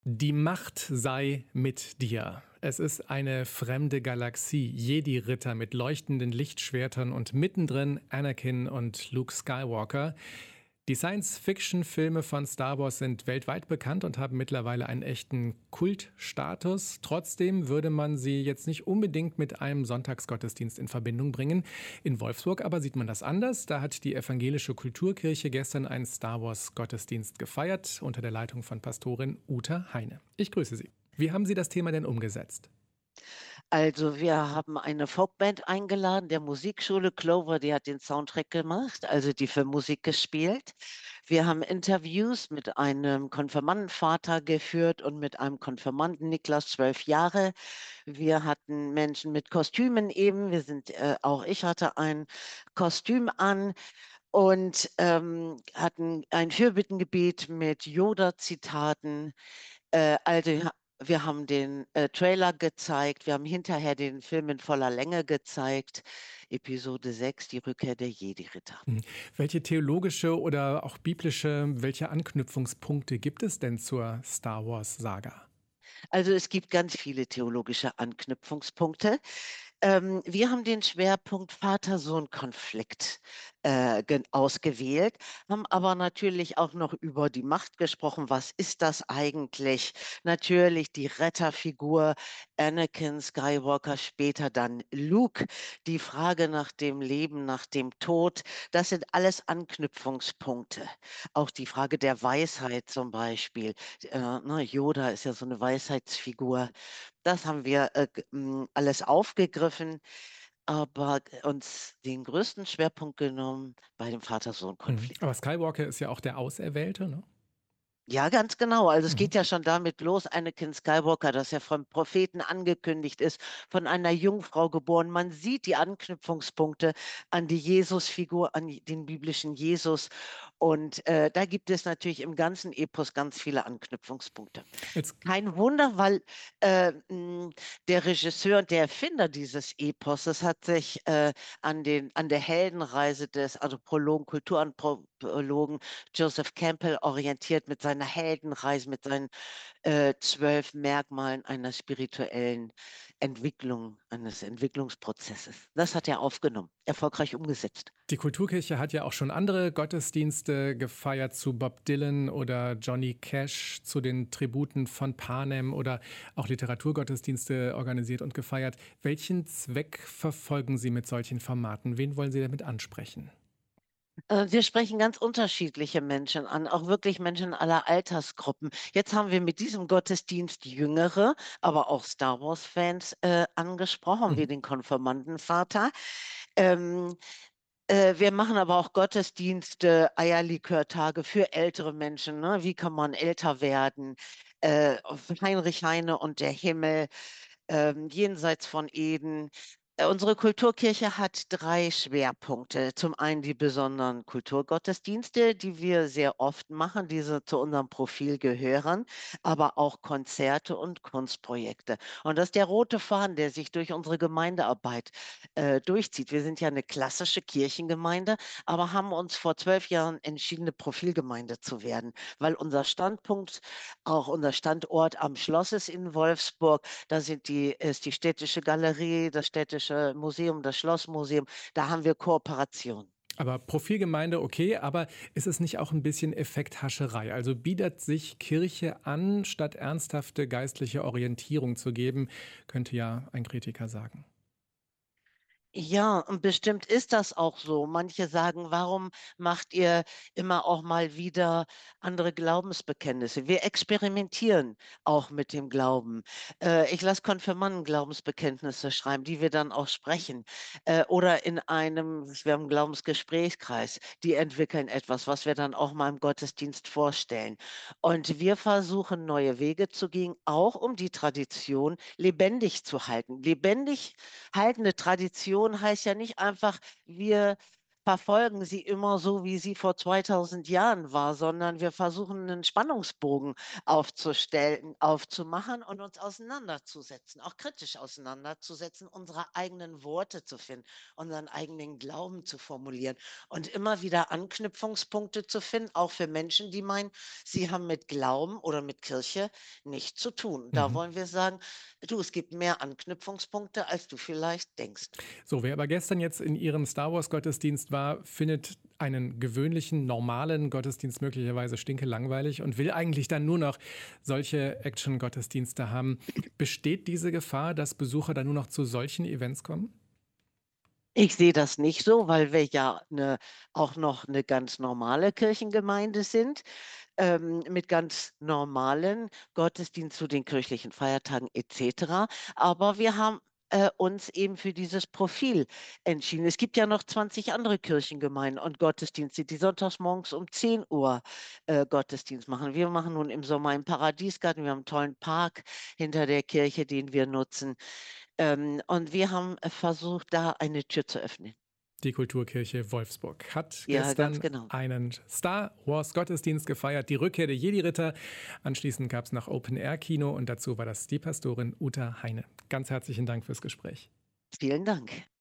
Die Macht sei mit dir. Es ist eine fremde Galaxie, Jedi-Ritter mit leuchtenden Lichtschwertern und mittendrin Anakin und Luke Skywalker. Die Science-Fiction-Filme von Star Wars sind weltweit bekannt und haben mittlerweile einen echten Kultstatus. Trotzdem würde man sie jetzt nicht unbedingt mit einem Sonntagsgottesdienst in Verbindung bringen. In Wolfsburg aber sieht man das anders. Da hat die evangelische Kulturkirche gestern einen Star Wars-Gottesdienst gefeiert unter der Leitung von Pastorin Uta Heine. Ich grüße Sie. Wie haben Sie das Thema denn umgesetzt? Also, wir haben eine Folkband eingeladen der Musikschule. Clover, die hat den Soundtrack gemacht, also die Filmmusik gespielt. Wir haben Interviews mit einem Konfirmandenvater geführt und mit einem Konfirmanden, Niklas, 12 Jahre. Wir hatten Menschen mit Kostümen eben. Auch ich hatte ein Kostüm an und hatten ein Fürbittengebet mit Yoda-Zitaten. Wir haben den Trailer gezeigt, wir haben hinterher den Film in voller Länge gezeigt. Episode 6, die Rückkehr der Jedi-Ritter. Mhm. Welche theologische oder auch biblische, welche Anknüpfungspunkte gibt es denn zur Star Wars-Saga? Also es gibt ganz viele theologische Anknüpfungspunkte. Wir haben den Schwerpunkt Vater-Sohn-Konflikt ausgewählt, haben aber natürlich auch noch über die Macht gesprochen. Was ist das eigentlich? Natürlich die Retterfigur Anakin Skywalker, später dann Luke, die Frage nach dem Leben, nach dem Tod. Das sind alles Anknüpfungspunkte. Auch die Frage der Weisheit zum Beispiel. Ne, Yoda ist ja so eine Weisheitsfigur. Das haben wir alles aufgegriffen, aber uns den größten Schwerpunkt genommen bei dem Mhm. Vater-Sohn-Konflikt. Aber Skywalker ist ja auch der Auserwählte, ne? Ja, ganz genau. Also es Mhm. geht ja schon damit los, Anakin Skywalker, dass er vom Propheten angekündigt ist, von einer Jungfrau geboren. Man sieht die Anknüpfungspunkte an die Jesus-Figur, an den biblischen Jesus. Und da gibt es natürlich im ganzen Epos ganz viele Anknüpfungspunkte. Jetzt Kein Wunder, weil der Regisseur und der Erfinder dieses Eposes hat sich an der Heldenreise des Anthropologen, Kulturanthropologen Joseph Campbell orientiert mit seiner Heldenreise, mit seinen 12 Merkmalen einer spirituellen Entwicklung, eines Entwicklungsprozesses. Das hat er aufgenommen, erfolgreich umgesetzt. die Kulturkirche hat ja auch schon andere Gottesdienste gefeiert zu Bob Dylan oder Johnny Cash, zu den Tributen von Panem oder auch Literaturgottesdienste organisiert und gefeiert. Welchen Zweck verfolgen Sie mit solchen Formaten? Wen wollen Sie damit ansprechen? Wir sprechen ganz unterschiedliche Menschen an, auch wirklich Menschen aller Altersgruppen. Jetzt haben wir mit diesem Gottesdienst Jüngere, aber auch Star Wars-Fans angesprochen, wie Mhm. den Konfirmandenvater. Ähm, Wir machen aber auch Gottesdienste, Eierlikörtage für ältere Menschen. Ne? Wie kann man älter werden? Heinrich Heine und der Himmel, jenseits von Eden. Unsere Kulturkirche hat drei Schwerpunkte. Zum einen die besonderen Kulturgottesdienste, die wir sehr oft machen, diese zu unserem Profil gehören, aber auch Konzerte und Kunstprojekte. Und das ist der rote Faden, der sich durch unsere Gemeindearbeit durchzieht. Wir sind ja eine klassische Kirchengemeinde, aber haben uns vor 12 Jahren entschieden, eine Profilgemeinde zu werden, weil unser Standpunkt, auch unser Standort am Schloss ist in Wolfsburg. Ist die städtische Galerie, das städtische Museum, das Schlossmuseum. Da haben wir Kooperation. Aber Profilgemeinde, okay, aber ist es nicht auch ein bisschen Effekthascherei? Also bietet sich Kirche an, statt ernsthafte geistliche Orientierung zu geben, könnte ja ein Kritiker sagen. Ja, und bestimmt ist das auch so. Manche sagen, warum macht ihr immer auch mal wieder andere Glaubensbekenntnisse? Wir experimentieren auch mit dem Glauben. Ich lasse Konfirmanden Glaubensbekenntnisse schreiben, die wir dann auch sprechen. Oder wir haben einen Glaubensgesprächskreis, die entwickeln etwas, was wir dann auch mal im Gottesdienst vorstellen. Und wir versuchen, neue Wege zu gehen, auch um die Tradition lebendig zu halten. Lebendig haltende Tradition heißt ja nicht einfach, wir verfolgen sie immer so, wie sie vor 2000 Jahren war, sondern wir versuchen, einen Spannungsbogen aufzumachen und uns auseinanderzusetzen, auch kritisch auseinanderzusetzen, unsere eigenen Worte zu finden, unseren eigenen Glauben zu formulieren und immer wieder Anknüpfungspunkte zu finden, auch für Menschen, die meinen, sie haben mit Glauben oder mit Kirche nichts zu tun. Da Mhm. wollen wir sagen: „Du, es gibt mehr Anknüpfungspunkte, als du vielleicht denkst.“ So, wer aber gestern jetzt in Ihrem Star Wars-Gottesdienst war, findet einen gewöhnlichen, normalen Gottesdienst möglicherweise stinkelangweilig und will eigentlich dann nur noch solche Action-Gottesdienste haben. Besteht diese Gefahr, dass Besucher dann nur noch zu solchen Events kommen? Ich sehe das nicht so, weil wir ja auch noch eine ganz normale Kirchengemeinde sind, mit ganz normalen Gottesdienst zu den kirchlichen Feiertagen et cetera. Aber wir haben, uns eben für dieses Profil entschieden. Es gibt ja noch 20 andere Kirchengemeinden und Gottesdienste, die sonntags morgens um 10 Uhr Gottesdienst machen. Wir machen nun im Sommer im Paradiesgarten. Wir haben 'n tollen Park hinter der Kirche, den wir nutzen. Und wir haben, versucht, da eine Tür zu öffnen. Die Kulturkirche Wolfsburg hat Ja, ganz gestern genau. einen Star Wars Gottesdienst gefeiert, die Rückkehr der Jedi-Ritter. Anschließend gab es noch Open-Air-Kino und dazu war das die Pastorin Uta Heine. Ganz herzlichen Dank fürs Gespräch. Vielen Dank.